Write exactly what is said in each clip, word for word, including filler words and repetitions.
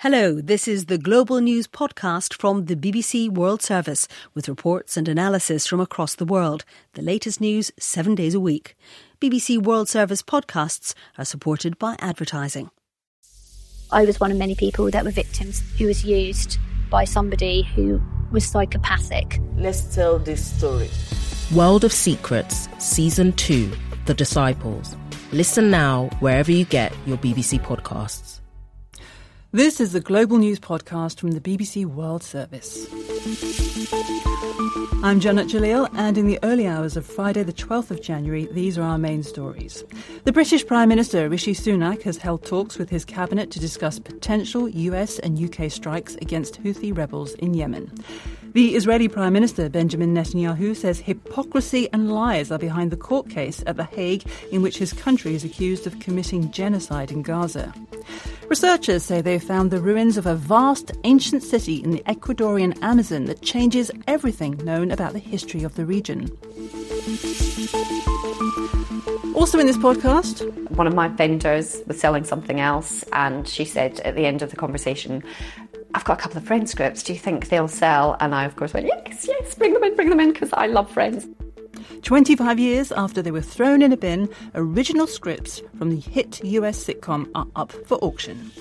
Hello, this is the Global News podcast from the B B C World Service with reports and analysis from across the world. The latest news seven days a week. B B C World Service podcasts are supported by advertising. I was one of many people that were victims who was used by somebody who was psychopathic. Let's tell this story. World of Secrets, Season two, The Disciples. Listen now wherever you get your B B C podcasts. This is the Global News podcast from the B B C World Service. I'm Janet Jalil, and in the early hours of Friday the twelfth of January, these are our main stories. The British Prime Minister Rishi Sunak has held talks with his cabinet to discuss potential U S and U K strikes against Houthi rebels in Yemen. The Israeli Prime Minister Benjamin Netanyahu says hypocrisy and lies are behind the court case at The Hague in which his country is accused of committing genocide in Gaza. Researchers say they've found the ruins of a vast ancient city in the Ecuadorian Amazon that changes everything known about the history of the region. Also in this podcast, one of my vendors was selling something else, and she said at the end of the conversation, I've got a couple of Friends scripts, do you think they'll sell? And I of course went, yes, yes, bring them in, bring them in, because I love Friends. twenty-five years after they were thrown in a bin, original scripts from the hit U S sitcom are up for auction.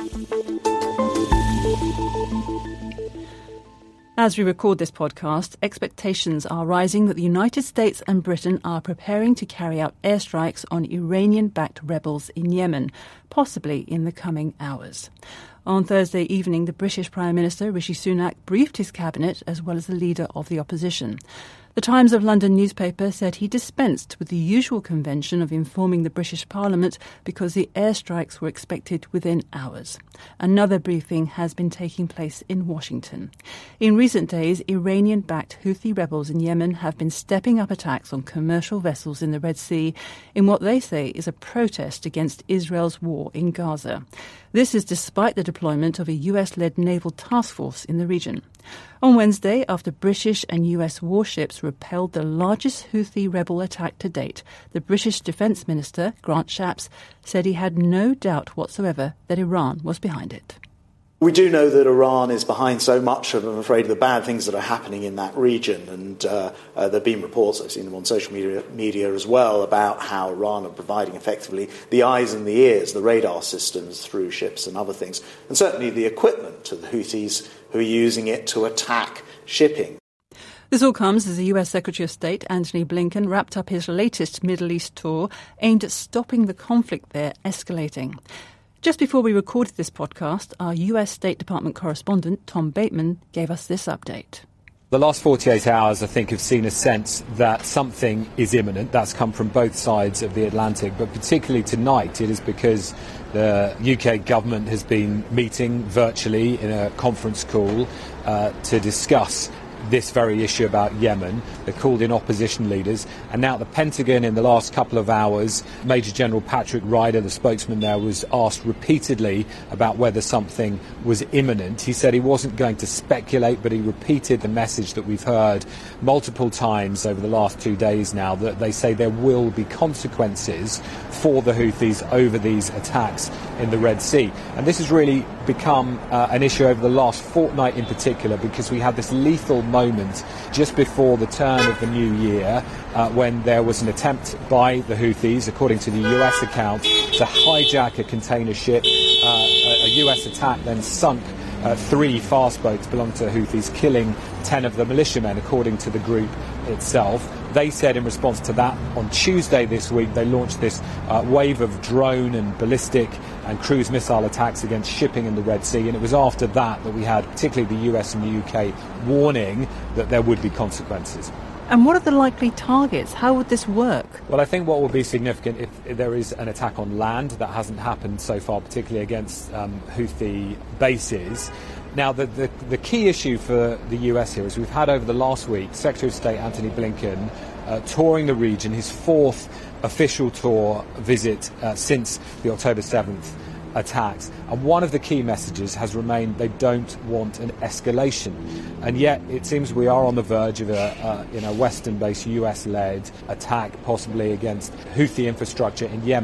As we record this podcast, expectations are rising that the United States and Britain are preparing to carry out airstrikes on Iranian-backed rebels in Yemen, possibly in the coming hours. On Thursday evening, the British Prime Minister Rishi Sunak briefed his cabinet as well as the leader of the opposition. The Times of London newspaper said he dispensed with the usual convention of informing the British Parliament because the airstrikes were expected within hours. Another briefing has been taking place in Washington. In recent days, Iranian-backed Houthi rebels in Yemen have been stepping up attacks on commercial vessels in the Red Sea in what they say is a protest against Israel's war in Gaza. This is despite the deployment of a U S-led naval task force in the region. On Wednesday, after British and U S warships repelled the largest Houthi rebel attack to date, the British Defence Minister, Grant Shapps, said he had no doubt whatsoever that Iran was behind it. We do know that Iran is behind so much of, I'm afraid, of the bad things that are happening in that region. And uh, uh, there have been reports, I've seen them on social media, media as well, about how Iran are providing effectively the eyes and the ears, the radar systems through ships and other things, and certainly the equipment to the Houthis who are using it to attack shipping. This all comes as the U S Secretary of State Antony Blinken wrapped up his latest Middle East tour aimed at stopping the conflict there escalating. Just before we recorded this podcast, our U S State Department correspondent, Tom Bateman, gave us this update. The last forty-eight hours, I think, have seen a sense that something is imminent. That's come from both sides of the Atlantic, but particularly tonight it is because the U K government has been meeting virtually in a conference call uh, to discuss this very issue about Yemen. They called in opposition leaders, and now at the Pentagon in the last couple of hours, Major General Patrick Ryder, the spokesman there, was asked repeatedly about whether something was imminent. He said he wasn't going to speculate, but he repeated the message that we've heard multiple times over the last two days now, that they say there will be consequences for the Houthis over these attacks in the Red Sea. And this has really become uh, an issue over the last fortnight in particular, because we had this lethal moment just before the turn of the new year uh, when there was an attempt by the Houthis, according to the U S account, to hijack a container ship. Uh, a, a U S attack then sunk uh, three fast boats belonging to the Houthis, killing ten of the militiamen, according to the group itself. They said in response to that, on Tuesday this week, they launched this uh, wave of drone and ballistic and cruise missile attacks against shipping in the Red Sea. And it was after that that we had, particularly the U S and the U K, warning that there would be consequences. And what are the likely targets? How would this work? Well, I think what would be significant if, if there is an attack on land. That hasn't happened so far, particularly against um, Houthi bases. Now, the, the, the key issue for the U S here is we've had over the last week Secretary of State Antony Blinken uh, touring the region, his fourth official tour visit uh, since the October seventh attacks. And one of the key messages has remained they don't want an escalation. And yet it seems we are on the verge of a uh, you know, Western-based U S-led attack, possibly against Houthi infrastructure in Yemen.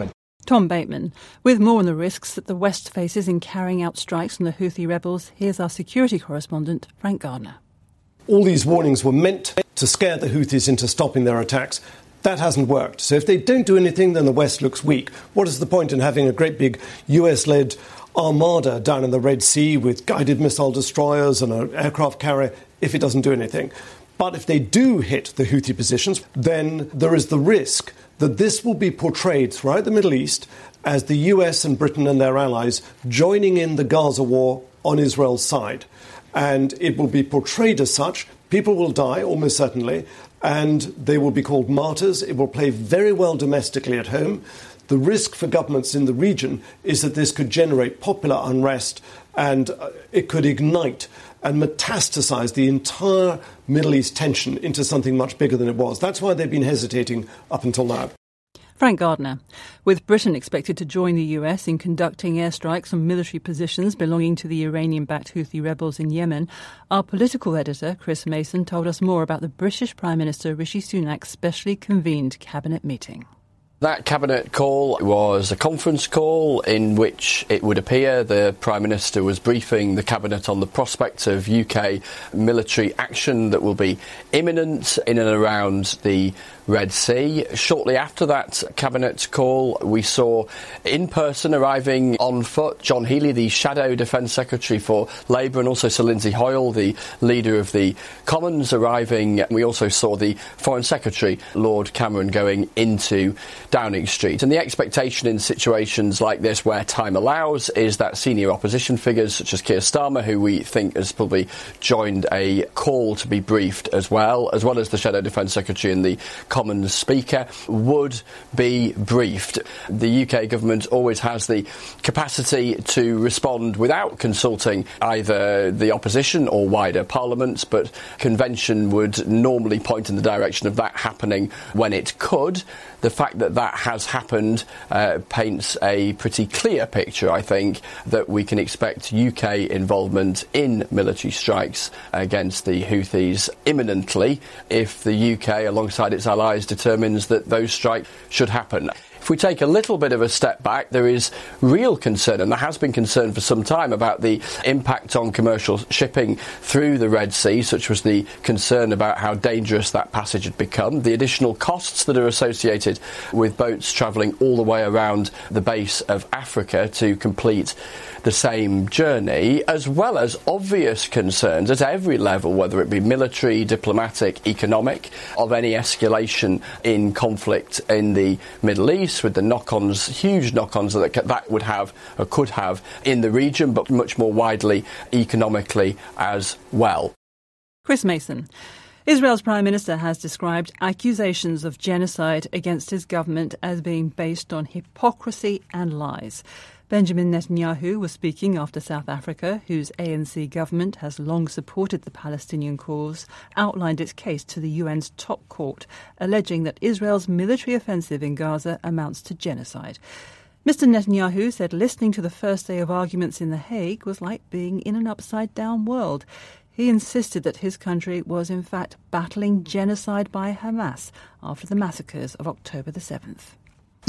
Tom Bateman. With more on the risks that the West faces in carrying out strikes on the Houthi rebels, here's our security correspondent, Frank Gardner. All these warnings were meant to scare the Houthis into stopping their attacks. That hasn't worked. So if they don't do anything, then the West looks weak. What is the point in having a great big U S-led armada down in the Red Sea with guided missile destroyers and an aircraft carrier if it doesn't do anything? But if they do hit the Houthi positions, then there is the risk that this will be portrayed throughout the Middle East as the U S and Britain and their allies joining in the Gaza war on Israel's side. And it will be portrayed as such. People will die, almost certainly, and they will be called martyrs. It will play very well domestically at home. The risk for governments in the region is that this could generate popular unrest and it could ignite and metastasize the entire Middle East tension into something much bigger than it was. That's why they've been hesitating up until now. Frank Gardner. With Britain expected to join the U S in conducting airstrikes on military positions belonging to the Iranian-backed Houthi rebels in Yemen, our political editor, Chris Mason, told us more about the British Prime Minister Rishi Sunak's specially convened cabinet meeting. That cabinet call was a conference call in which it would appear the Prime Minister was briefing the cabinet on the prospect of U K military action that will be imminent in and around the Red Sea. Shortly after that cabinet call, we saw in person arriving on foot John Healey, the Shadow Defence Secretary for Labour, and also Sir Lindsay Hoyle, the leader of the Commons, arriving. We also saw the Foreign Secretary, Lord Cameron, going into Downing Street. And the expectation in situations like this where time allows is that senior opposition figures such as Keir Starmer, who we think has probably joined a call to be briefed as well, as well as the Shadow Defence Secretary and the Commons Speaker, would be briefed. The U K government always has the capacity to respond without consulting either the opposition or wider parliaments, but convention would normally point in the direction of that happening when it could. The fact that that has happened uh, paints a pretty clear picture, I think, that we can expect U K involvement in military strikes against the Houthis imminently if the U K, alongside its allies, determines that those strikes should happen. If we take a little bit of a step back, there is real concern, and there has been concern for some time, about the impact on commercial shipping through the Red Sea, such was the concern about how dangerous that passage had become, the additional costs that are associated with boats travelling all the way around the base of Africa to complete the same journey, as well as obvious concerns at every level, whether it be military, diplomatic, economic, of any escalation in conflict in the Middle East, with the knock-ons, huge knock-ons that that would have or could have in the region, but much more widely economically as well. Chris Mason. Israel's Prime Minister has described accusations of genocide against his government as being based on hypocrisy and lies. Benjamin Netanyahu was speaking after South Africa, whose A N C government has long supported the Palestinian cause, outlined its case to the U N's top court, alleging that Israel's military offensive in Gaza amounts to genocide. Mister Netanyahu said listening to the first day of arguments in The Hague was like being in an upside-down world. He insisted that his country was in fact battling genocide by Hamas after the massacres of October the seventh.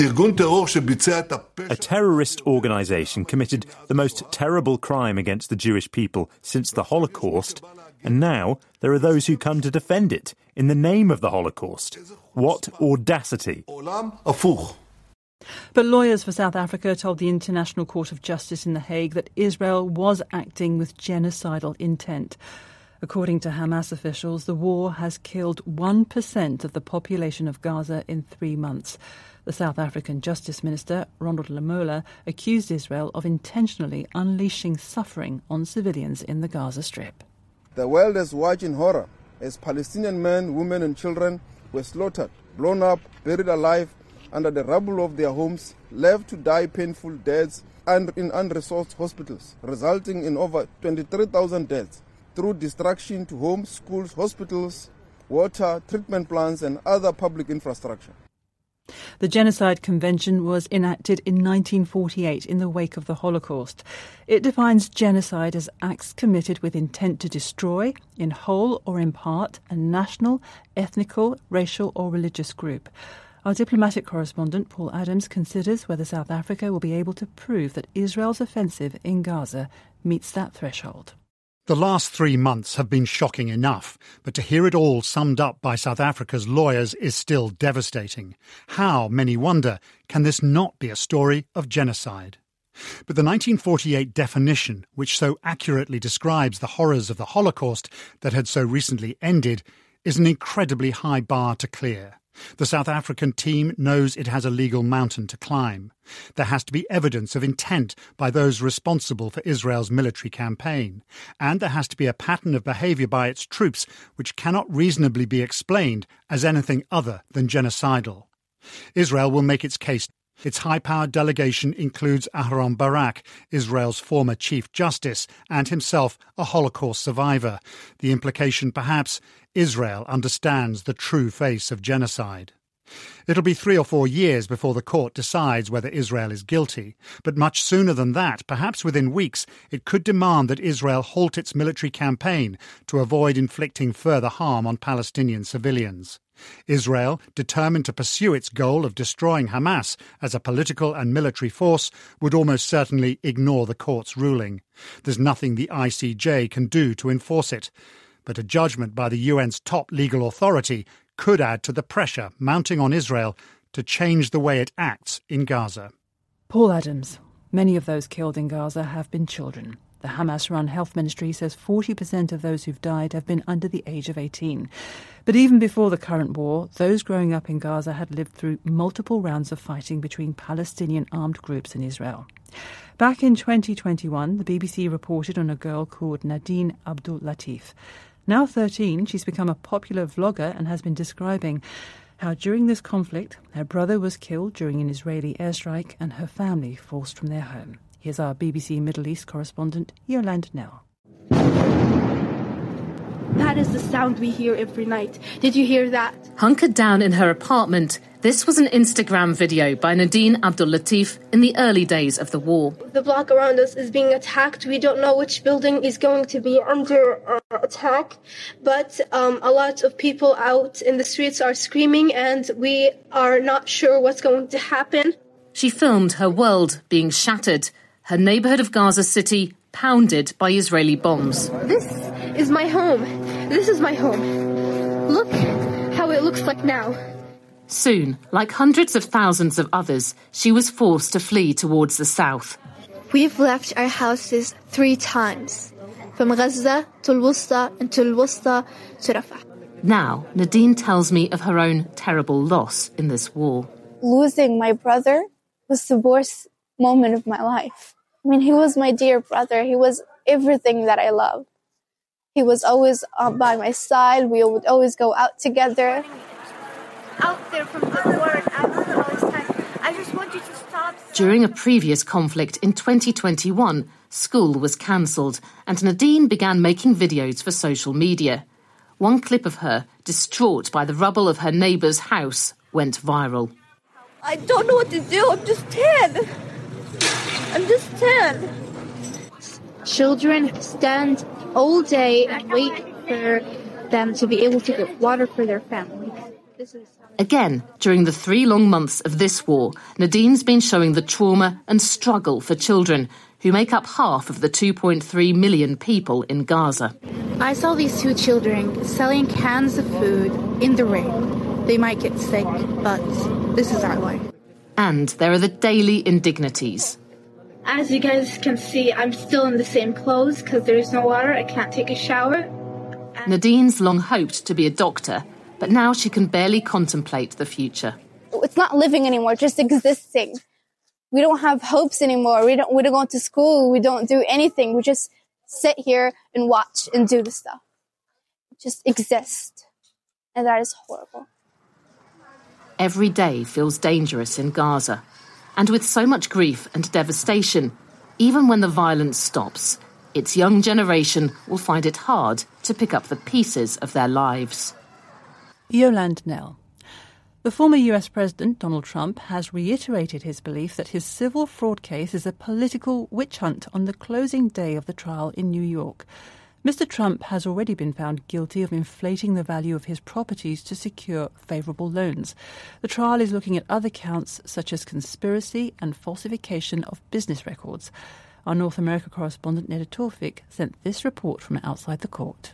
A terrorist organisation committed the most terrible crime against the Jewish people since the Holocaust, and now there are those who come to defend it in the name of the Holocaust. What audacity! But lawyers for South Africa told the International Court of Justice in The Hague that Israel was acting with genocidal intent. According to Hamas officials, the war has killed one percent of the population of Gaza in three months. The South African Justice Minister, Ronald Lamola, accused Israel of intentionally unleashing suffering on civilians in the Gaza Strip. The world is watching horror as Palestinian men, women and children were slaughtered, blown up, buried alive under the rubble of their homes, left to die painful deaths and in unresourced hospitals, resulting in over twenty-three thousand deaths through destruction to homes, schools, hospitals, water, treatment plants and other public infrastructure. The Genocide Convention was enacted in nineteen forty-eight in the wake of the Holocaust. It defines genocide as acts committed with intent to destroy, in whole or in part, a national, ethnical, racial or religious group. Our diplomatic correspondent, Paul Adams, considers whether South Africa will be able to prove that Israel's offensive in Gaza meets that threshold. The last three months have been shocking enough, but to hear it all summed up by South Africa's lawyers is still devastating. How, many wonder, can this not be a story of genocide? But the nineteen forty-eight definition, which so accurately describes the horrors of the Holocaust that had so recently ended, is an incredibly high bar to clear. The South African team knows it has a legal mountain to climb. There has to be evidence of intent by those responsible for Israel's military campaign. And there has to be a pattern of behaviour by its troops which cannot reasonably be explained as anything other than genocidal. Israel will make its case. Its high-powered delegation includes Aharon Barak, Israel's former Chief Justice, and himself a Holocaust survivor. The implication, perhaps, Israel understands the true face of genocide. It'll be three or four years before the court decides whether Israel is guilty, but much sooner than that, perhaps within weeks, it could demand that Israel halt its military campaign to avoid inflicting further harm on Palestinian civilians. Israel, determined to pursue its goal of destroying Hamas as a political and military force, would almost certainly ignore the court's ruling. There's nothing the I C J can do to enforce it. But a judgment by the U N's top legal authority could add to the pressure mounting on Israel to change the way it acts in Gaza. Paul Adams. Many of those killed in Gaza have been children. The Hamas-run health ministry says forty percent of those who've died have been under the age of eighteen. But even before the current war, those growing up in Gaza had lived through multiple rounds of fighting between Palestinian armed groups and Israel. Back in twenty twenty-one, the B B C reported on a girl called Nadine Abdul Latif. Now thirteen, she's become a popular vlogger and has been describing how during this conflict, her brother was killed during an Israeli airstrike and her family forced from their home. Here's our B B C Middle East correspondent, Yolande Knell. That is the sound we hear every night. Did you hear that? Hunkered down in her apartment, this was an Instagram video by Nadine Abdul Latif in the early days of the war. The block around us is being attacked. We don't know which building is going to be under uh, attack, but um, a lot of people out in the streets are screaming and we are not sure what's going to happen. She filmed her world being shattered, her neighbourhood of Gaza City pounded by Israeli bombs. This is my home. This is my home. Look how it looks like now. Soon, like hundreds of thousands of others, she was forced to flee towards the south. We've left our houses three times, from Gaza to Al-Wusta and to Al-Wusta to Rafah. Now, Nadine tells me of her own terrible loss in this war. Losing my brother was the worst moment of my life. I mean, he was my dear brother. He was everything that I loved. He was always uh, by my side. We would always go out together. Out there from the war and out all this time. I just want you to stop. During a previous conflict in twenty twenty-one, school was cancelled and Nadine began making videos for social media. One clip of her, distraught by the rubble of her neighbour's house, went viral. I don't know what to do. I'm just ten. I'm just ten. Children stand all day and wait for them to be able to get water for their families. This is Again, during the three long months of this war, Nadine's been showing the trauma and struggle for children who make up half of the two point three million people in Gaza. I saw these two children selling cans of food in the rain. They might get sick, but this is our life. And there are the daily indignities. As you guys can see, I'm still in the same clothes because there is no water. I can't take a shower. And Nadine's long hoped to be a doctor, but now she can barely contemplate the future. It's not living anymore, just existing. We don't have hopes anymore. We don't, we don't go to school. We don't do anything. We just sit here and watch and do the stuff. Just exist. And that is horrible. Every day feels dangerous in Gaza. And with so much grief and devastation, even when the violence stops, its young generation will find it hard to pick up the pieces of their lives. Yolande Knell. The former U S President Donald Trump has reiterated his belief that his civil fraud case is a political witch hunt on the closing day of the trial in New York. Mister Trump has already been found guilty of inflating the value of his properties to secure favourable loans. The trial is looking at other counts such as conspiracy and falsification of business records. Our North America correspondent Neda Tawfik sent this report from outside the court.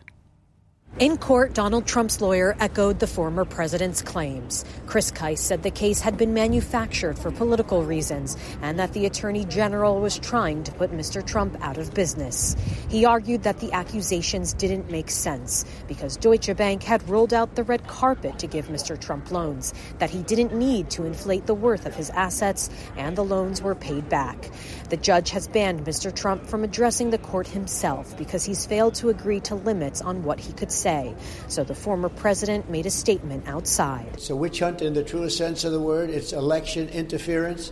In court, Donald Trump's lawyer echoed the former president's claims. Chris Kice said the case had been manufactured for political reasons and that the attorney general was trying to put Mister Trump out of business. He argued that the accusations didn't make sense because Deutsche Bank had rolled out the red carpet to give Mister Trump loans, that he didn't need to inflate the worth of his assets, and the loans were paid back. The judge has banned Mister Trump from addressing the court himself because he's failed to agree to limits on what he could say. Say. So the former president made a statement outside. It's a witch hunt in the truest sense of the word. It's election interference.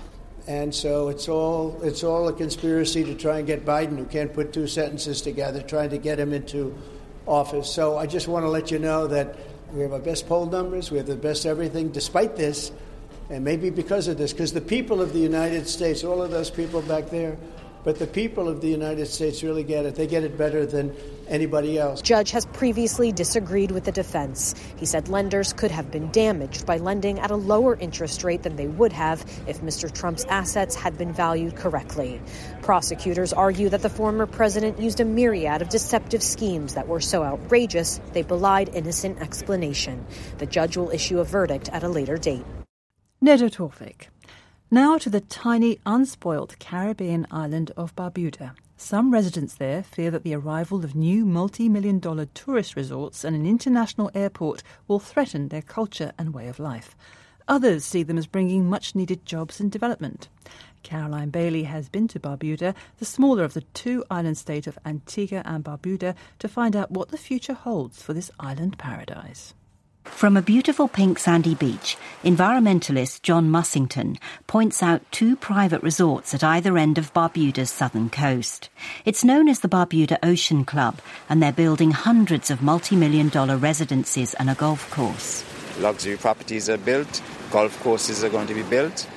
And so it's all it's all a conspiracy to try and get Biden, who can't put two sentences together, trying to get him into office. So I just want to let you know that we have our best poll numbers, we have the best everything, despite this, and maybe because of this, because the people of the United States, all of those people back there, but the people of the United States really get it. They get it better than anybody else. Judge has previously disagreed with the defense. He said lenders could have been damaged by lending at a lower interest rate than they would have if Mister Trump's assets had been valued correctly. Prosecutors argue that the former president used a myriad of deceptive schemes that were so outrageous they belied innocent explanation. The judge will issue a verdict at a later date. Neda Tawfik. Now to the tiny, unspoilt Caribbean island of Barbuda. Some residents there fear that the arrival of new multi-million dollar tourist resorts and an international airport will threaten their culture and way of life. Others see them as bringing much-needed jobs and development. Caroline Bailey has been to Barbuda, the smaller of the two island states of Antigua and Barbuda, to find out what the future holds for this island paradise. From a beautiful pink sandy beach, environmentalist John Mussington points out two private resorts at either end of Barbuda's southern coast. It's known as the Barbuda Ocean Club, and they're building hundreds of multi-million dollar residences and a golf course. Luxury properties are built, golf courses are going to be built.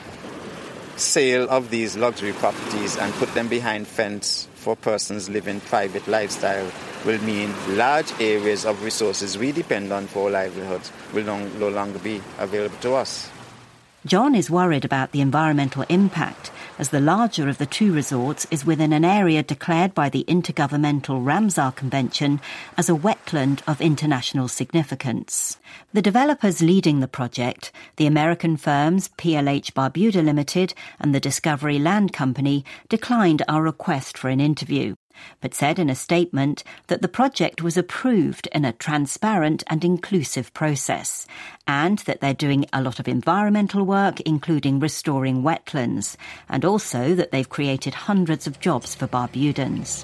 Sale of these luxury properties and put them behind fence for persons living private lifestyle will mean large areas of resources we depend on for livelihoods will no longer be available to us. John is worried about the environmental impact, as the larger of the two resorts is within an area declared by the Intergovernmental Ramsar Convention as a wetland of international significance. The developers leading the project, the American firms P L H Barbuda Limited and the Discovery Land Company, declined our request for an interview, but said in a statement that the project was approved in a transparent and inclusive process, and that they're doing a lot of environmental work, including restoring wetlands, and also that they've created hundreds of jobs for Barbudans.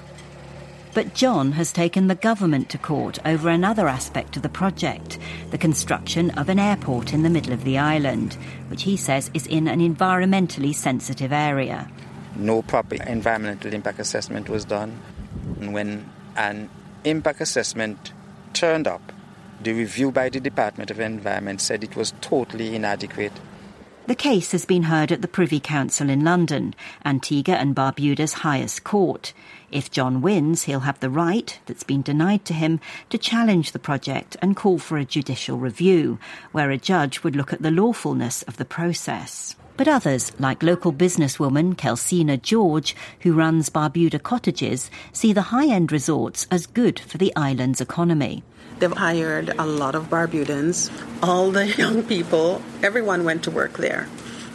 But John has taken the government to court over another aspect of the project, the construction of an airport in the middle of the island, which he says is in an environmentally sensitive area. No proper environmental impact assessment was done. And when an impact assessment turned up, the review by the Department of Environment said it was totally inadequate. The case has been heard at the Privy Council in London, Antigua and Barbuda's highest court. If John wins, he'll have the right, that's been denied to him, to challenge the project and call for a judicial review, where a judge would look at the lawfulness of the process. But others, like local businesswoman Kelsina George, who runs Barbuda Cottages, see the high-end resorts as good for the island's economy. They've hired a lot of Barbudans. All the young people, everyone went to work there.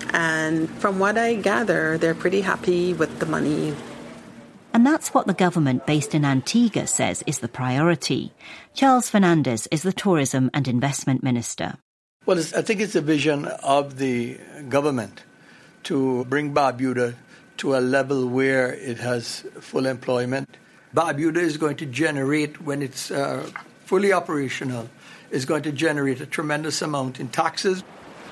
And from what I gather, they're pretty happy with the money. And that's what the government based in Antigua says is the priority. Charles Fernandez is the Tourism and Investment Minister. Well, it's, I think it's a vision of the government to bring Barbuda to a level where it has full employment. Barbuda is going to generate, when it's uh, fully operational, is going to generate a tremendous amount in taxes.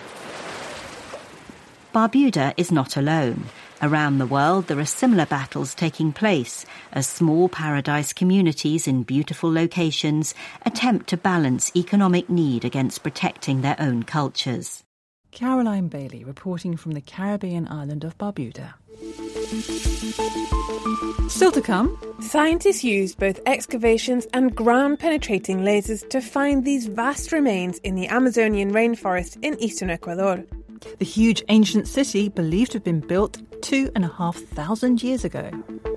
Barbuda is not alone. Around the world, there are similar battles taking place as small paradise communities in beautiful locations attempt to balance economic need against protecting their own cultures. Caroline Bailey reporting from the Caribbean island of Barbuda. Still to come. Scientists used both excavations and ground-penetrating lasers to find these vast remains in the Amazonian rainforest in eastern Ecuador. The huge ancient city believed to have been built two and a half thousand years ago.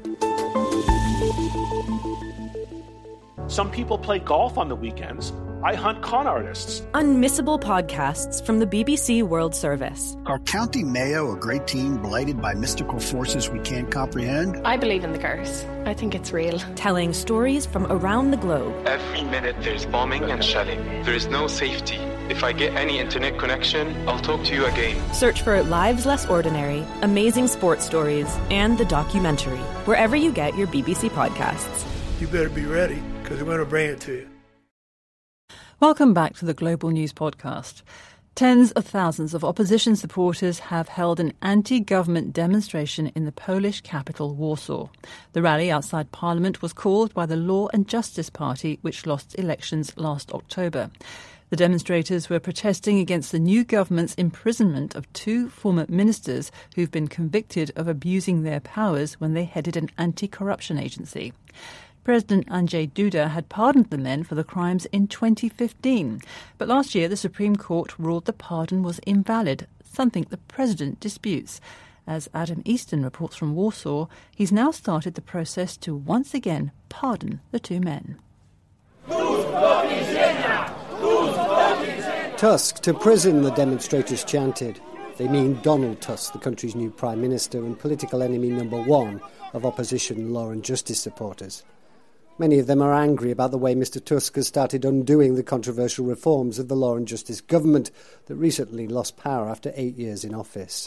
Some people play golf on the weekends. I hunt con artists. Unmissable podcasts from the B B C World Service. Are County Mayo a great team blighted by mystical forces we can't comprehend? I believe in the curse. I think it's real. Telling stories from around the globe. Every minute there's bombing and shelling. There is no safety. If I get any internet connection, I'll talk to you again. Search for Lives Less Ordinary, amazing sports stories, and the documentary, wherever you get your B B C podcasts. You better be ready, because we're going to bring it to you. Welcome back to the Global News Podcast. Tens of thousands of opposition supporters have held an anti-government demonstration in the Polish capital, Warsaw. The rally outside Parliament was called by the Law and Justice Party, which lost elections last October. The demonstrators were protesting against the new government's imprisonment of two former ministers who've been convicted of abusing their powers when they headed an anti-corruption agency. President Andrzej Duda had pardoned the men for the crimes in twenty fifteen, but last year the Supreme Court ruled the pardon was invalid, something the president disputes. As Adam Easton reports from Warsaw, he's now started the process to once again pardon the two men. Tusk to prison, the demonstrators chanted. They mean Donald Tusk, the country's new prime minister and political enemy number one of opposition law and justice supporters. Many of them are angry about the way Mister Tusk has started undoing the controversial reforms of the law and justice government that recently lost power after eight years in office.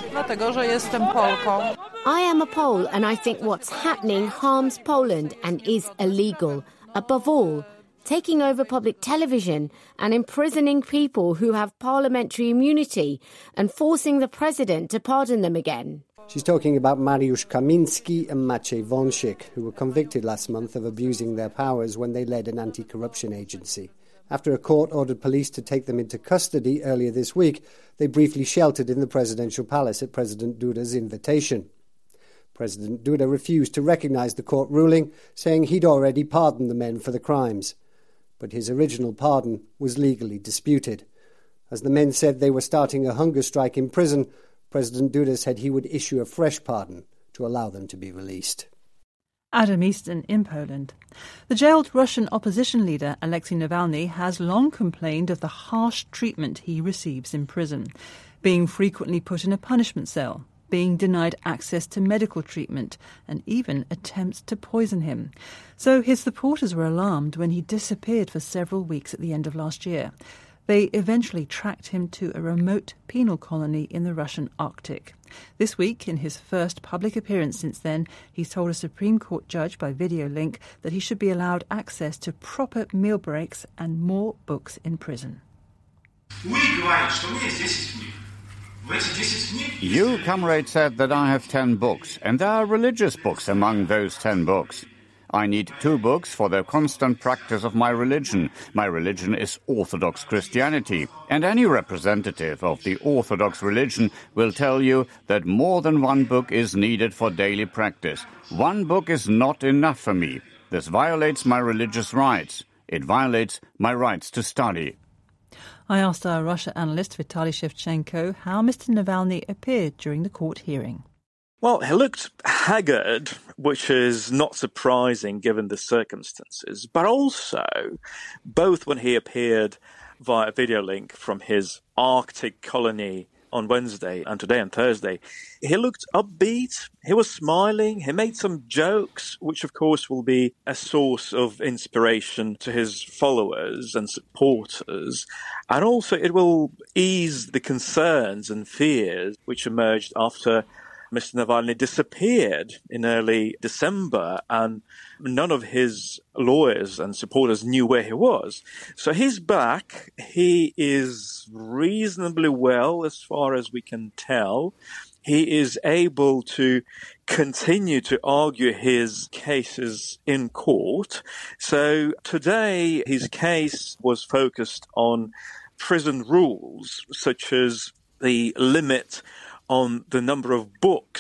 I am a Pole and I think what's happening harms Poland and is illegal. Above all, taking over public television and imprisoning people who have parliamentary immunity and forcing the president to pardon them again. She's talking about Mariusz Kamiński and Maciej Wąsik, who were convicted last month of abusing their powers when they led an anti-corruption agency. After a court ordered police to take them into custody earlier this week, they briefly sheltered in the presidential palace at President Duda's invitation. President Duda refused to recognise the court ruling, saying he'd already pardoned the men for the crimes. But his original pardon was legally disputed. As the men said they were starting a hunger strike in prison, President Duda said he would issue a fresh pardon to allow them to be released. Adam Easton in Poland. The jailed Russian opposition leader Alexei Navalny has long complained of the harsh treatment he receives in prison, being frequently put in a punishment cell, being denied access to medical treatment, and even attempts to poison him. So his supporters were alarmed when he disappeared for several weeks at the end of last year. They eventually tracked him to a remote penal colony in the Russian Arctic. This week, in his first public appearance since then, he's told a Supreme Court judge by video link that he should be allowed access to proper meal breaks and more books in prison. You, comrade, said that I have ten books, and there are religious books among those ten books. I need two books for the constant practice of my religion. My religion is Orthodox Christianity, and any representative of the Orthodox religion will tell you that more than one book is needed for daily practice. One book is not enough for me. This violates my religious rights. It violates my rights to study. I asked our Russia analyst Vitaly Shevchenko how Mister Navalny appeared during the court hearing. Well, he looked haggard, which is not surprising given the circumstances, but also both when he appeared via video link from his Arctic colony on Wednesday and today on Thursday, he looked upbeat, he was smiling, he made some jokes, which of course will be a source of inspiration to his followers and supporters, and also it will ease the concerns and fears which emerged after Mister Navalny disappeared in early December and none of his lawyers and supporters knew where he was. So he's back. He is reasonably well as far as we can tell. He is able to continue to argue his cases in court. So today his case was focused on prison rules, such as the limit on the number of books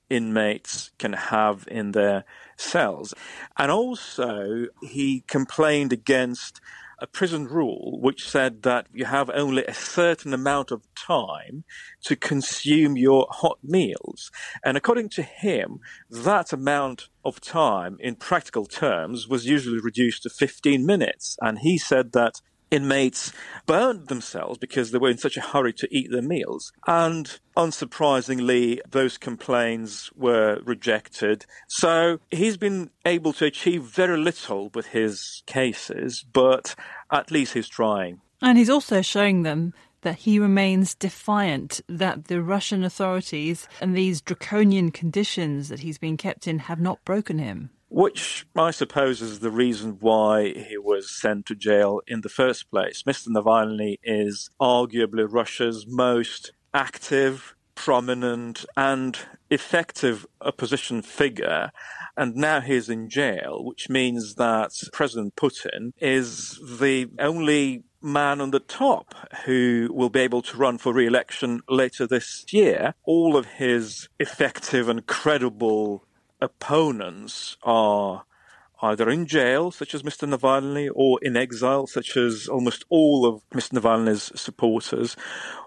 inmates can have in their cells. And also, he complained against a prison rule which said that you have only a certain amount of time to consume your hot meals. And according to him, that amount of time, in practical terms, was usually reduced to fifteen minutes. And he said that inmates burned themselves because they were in such a hurry to eat their meals. And unsurprisingly, those complaints were rejected. So he's been able to achieve very little with his cases, but at least he's trying. And he's also showing them that he remains defiant, that the Russian authorities and these draconian conditions that he's been kept in have not broken him. Which I suppose is the reason why he was sent to jail in the first place. Mister Navalny is arguably Russia's most active, prominent and effective opposition figure. And now he's in jail, which means that President Putin is the only man on the top who will be able to run for re-election later this year. All of his effective and credible opponents are either in jail, such as Mister Navalny, or in exile, such as almost all of Mister Navalny's supporters,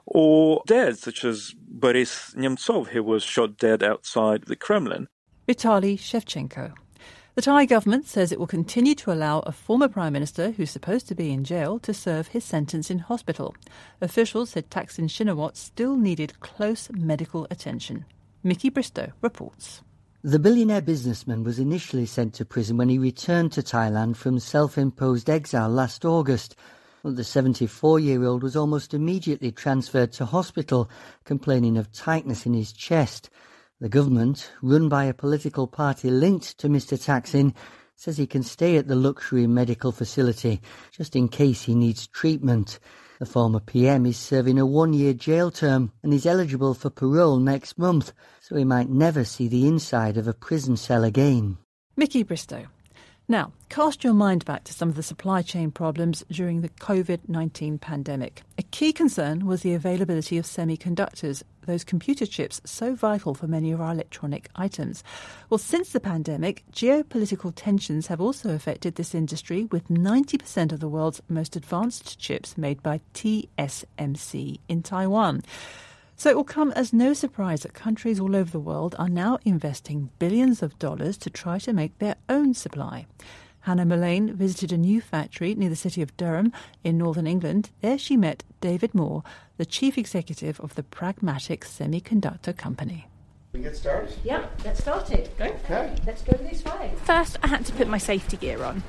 or dead, such as Boris Nemtsov, who was shot dead outside the Kremlin. Vitaly Shevchenko. The Thai government says it will continue to allow a former prime minister who's supposed to be in jail to serve his sentence in hospital. Officials said Thaksin Shinawatra still needed close medical attention. Mickey Bristow reports. The billionaire businessman was initially sent to prison when he returned to Thailand from self-imposed exile last August. The seventy-four-year-old was almost immediately transferred to hospital, complaining of tightness in his chest. The government, run by a political party linked to Mister Thaksin, says he can stay at the luxury medical facility just in case he needs treatment. The former P M is serving a one-year jail term and is eligible for parole next month, so he might never see the inside of a prison cell again. Mickey Bristow. Now, cast your mind back to some of the supply chain problems during the covid nineteen pandemic. A key concern was the availability of semiconductors, those computer chips so vital for many of our electronic items. Well, since the pandemic, geopolitical tensions have also affected this industry, with ninety percent of the world's most advanced chips made by T S M C in Taiwan. So it will come as no surprise that countries all over the world are now investing billions of dollars to try to make their own supply. Hannah Mullane visited a new factory near the city of Durham in northern England. There she met David Moore, the chief executive of the Pragmatic Semiconductor Company. We get started? Yeah, let's start it. Go. Okay. Let's go this way. First, I had to put my safety gear on.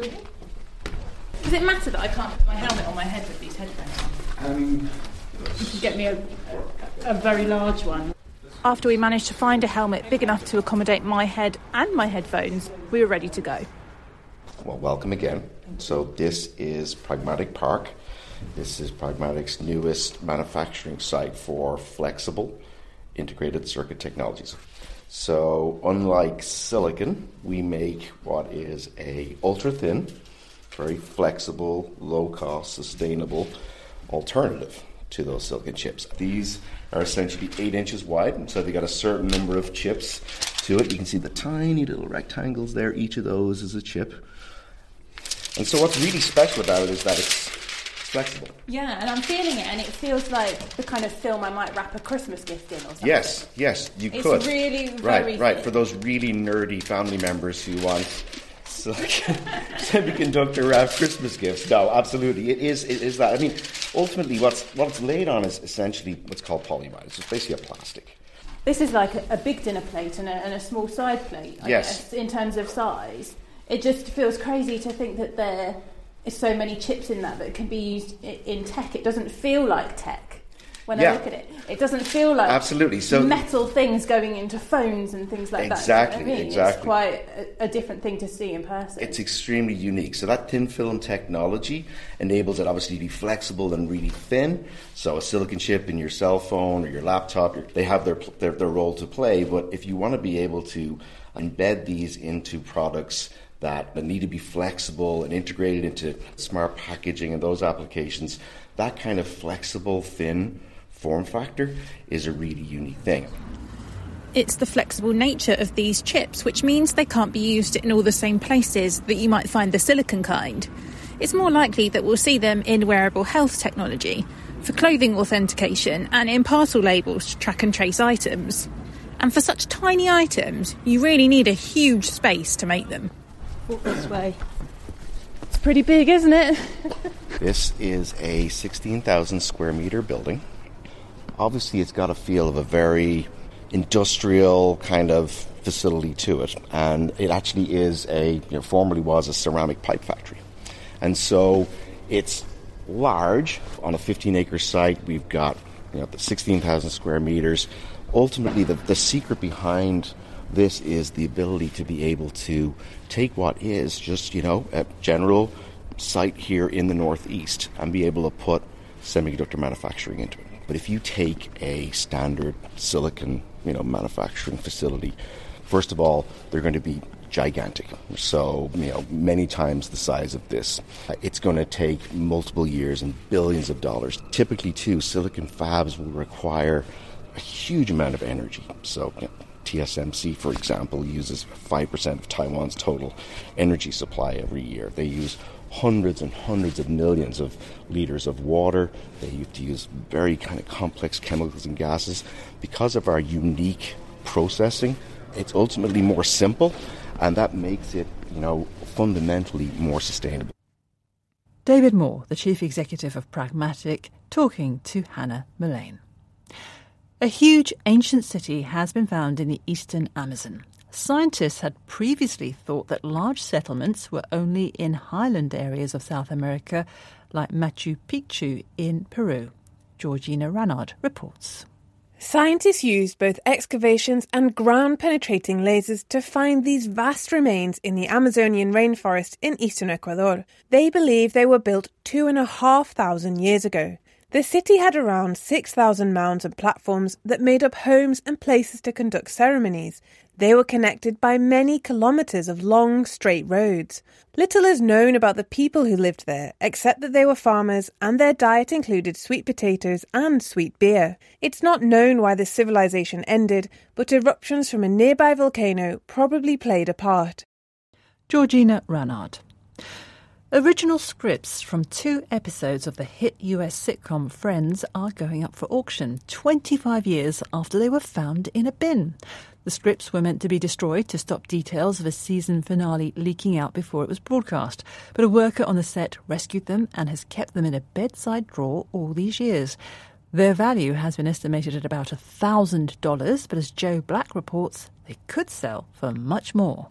Does it matter that I can't put my helmet on my head with these headphones on? Um, you can get me a, a very large one. After we managed to find a helmet big enough to accommodate my head and my headphones, we were ready to go. Well, welcome again. So this is Pragmatic Park. This is Pragmatic's newest manufacturing site for flexible integrated circuit technologies. So unlike silicon, we make what is a ultra-thin, very flexible, low-cost, sustainable alternative to those silicon chips. These are essentially eight inches wide, and so they've got a certain number of chips to it. You can see the tiny little rectangles there. Each of those is a chip. And so what's really special about it is that it's flexible. Yeah, and I'm feeling it, and it feels like the kind of film I might wrap a Christmas gift in or something. Yes, yes, you it's could. It's really right, very right. thin. For those really nerdy family members who want silicon semiconductor wrapped Christmas gifts. No, absolutely, it is. It is that. I mean, ultimately, what's what it's laid on is essentially what's called polyamide. It's just basically a plastic. This is like a, a big dinner plate and a, and a small side plate. I yes. guess, in terms of size. It just feels crazy to think that there is so many chips in that that can be used in tech. It doesn't feel like tech when yeah. I look at it. It doesn't feel like absolutely so metal things going into phones and things like exactly, that. You know what I mean? Exactly. It's quite a, a different thing to see in person. It's extremely unique. So that thin film technology enables it obviously to be flexible and really thin. So a silicon chip in your cell phone or your laptop, they have their their, their role to play. But if you want to be able to embed these into products that need to be flexible and integrated into smart packaging and those applications, that kind of flexible, thin form factor is a really unique thing. it's the flexible nature of these chips, which means they can't be used in all the same places that you might find the silicon kind. It's more likely that we'll see them in wearable health technology, for clothing authentication, and in parcel labels to track and trace items. And for such tiny items, you really need a huge space to make them. Walk this way. It's pretty big, isn't it? This is a sixteen thousand square meter building. Obviously, it's got a feel of a very industrial kind of facility to it. And it actually is a, you know, formerly was a ceramic pipe factory. And so it's large. On a fifteen acre site, we've got, you know, the sixteen thousand square meters. Ultimately, the, the secret behind this is the ability to be able to take what is just, you know, a general site here in the Northeast and be able to put semiconductor manufacturing into it. But if you take a standard silicon, you know, manufacturing facility, first of all, they're going to be gigantic. So, you know, many times the size of this. Uh, it's going to take multiple years and billions of dollars. Typically, too, silicon fabs will require a huge amount of energy. So, you know, T S M C, for example, uses five percent of Taiwan's total energy supply every year. They use hundreds and hundreds of millions of liters of water. They have to use very kind of complex chemicals and gases. Because of our unique processing, it's ultimately more simple, and that makes it, you know, fundamentally more sustainable. David Moore, the Chief Executive of Pragmatic, talking to Hannah Mullane. A huge ancient city has been found in the eastern Amazon. Scientists had previously thought that large settlements were only in highland areas of South America, like Machu Picchu in Peru. Georgina Ranard reports. Scientists used both excavations and ground-penetrating lasers to find these vast remains in the Amazonian rainforest in eastern Ecuador. They believe they were built two and a half thousand years ago. The city had around six thousand mounds and platforms that made up homes and places to conduct ceremonies. They were connected by many kilometres of long, straight roads. Little is known about the people who lived there, except that they were farmers and their diet included sweet potatoes and sweet beer. It's not known why this civilization ended, but eruptions from a nearby volcano probably played a part. Georgina Ranard. Original scripts from two episodes of the hit U S sitcom Friends are going up for auction twenty-five years after they were found in a bin. The scripts were meant to be destroyed to stop details of a season finale leaking out before it was broadcast, but a worker on the set rescued them and has kept them in a bedside drawer all these years. Their value has been estimated at about one thousand dollars, but as Joe Black reports, they could sell for much more.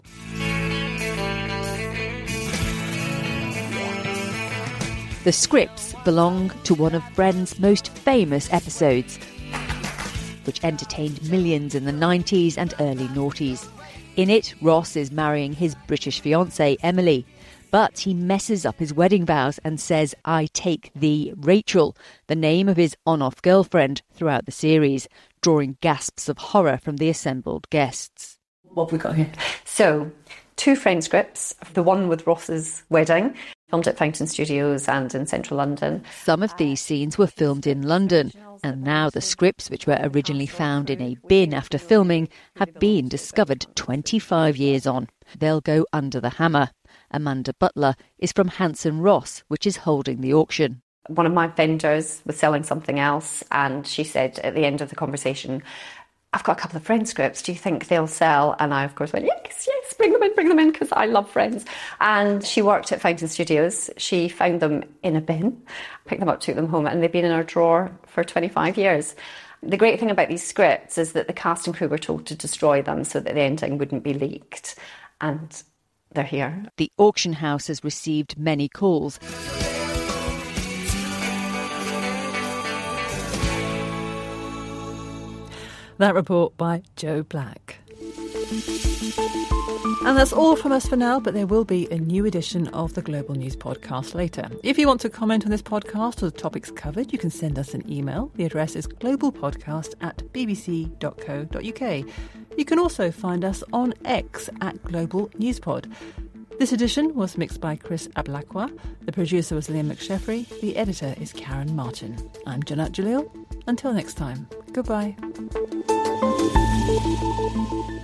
The scripts belong to one of Friends' most famous episodes, which entertained millions in the nineties and early noughties. In it, Ross is marrying his British fiancée, Emily, but he messes up his wedding vows and says, "I take thee, Rachel," the name of his on-off girlfriend, throughout the series, drawing gasps of horror from the assembled guests. What have we got here? So, two Friends scripts, the one with Ross's wedding, filmed at Fountain Studios and in central London. Some of these scenes were filmed in London, and now the scripts, which were originally found in a bin after filming, have been discovered twenty-five years on. They'll go under the hammer. Amanda Butler is from Hanson Ross, which is holding the auction. One of my vendors was selling something else, and she said at the end of the conversation, "I've got a couple of Friends scripts. Do you think they'll sell?" And I, of course, went, yes, yes, bring them in, bring them in, because I love Friends. And she worked at Fountain Studios. She found them in a bin, picked them up, took them home, and they've been in our drawer for twenty-five years. The great thing about these scripts is that the cast and crew were told to destroy them so that the ending wouldn't be leaked. And they're here. The auction house has received many calls. That report by Joe Black. And that's all from us for now, but there will be a new edition of the Global News Podcast later. If you want to comment on this podcast or the topics covered, you can send us an email. The address is globalpodcast at bbc.co.uk. You can also find us on X at Global Newspod. This edition was mixed by Chris Ablakwa. The producer was Liam McSheffrey. The editor is Karen Martin. I'm Janat Jalil. Until next time, goodbye. Bye.